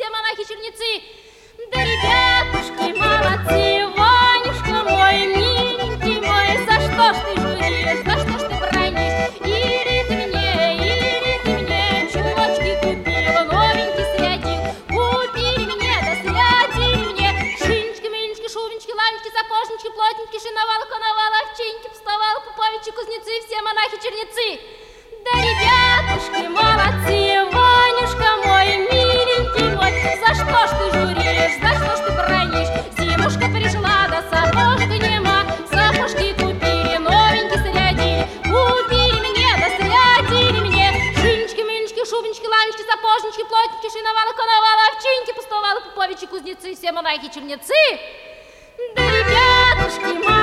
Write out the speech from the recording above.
все монахи-черницы. Да, ребятушки, молодцы, Ванюшка мой, миленький мой, за что ж ты журишь, за что ж ты бранишь? Или ты мне чулочки купила, новенький срядил, купили мне, да срядили мне. Шинечки, мыльнички, шубенчики, ланечки, сапожнички, плотнички, шиновала, коновала, овчинки, вставала, пуповичи, кузнецы, все монахи-черницы. Да, ребятушки, молодцы, Ванюшка мой, миленький мой, за что ж ты журишь, за что ж ты бранишь? Зимушка пришла, да сапожка нема, сапожки купили, новенькие срядили, купили мне, да срядили мне. Шинечки, мыльнички, шубенчики, ланечки, сапожнички, плотнички, шиновала, коновала, овчинки, пустовала, пуповичи, кузнецы, все монахи-черницы. Да, ребятушки,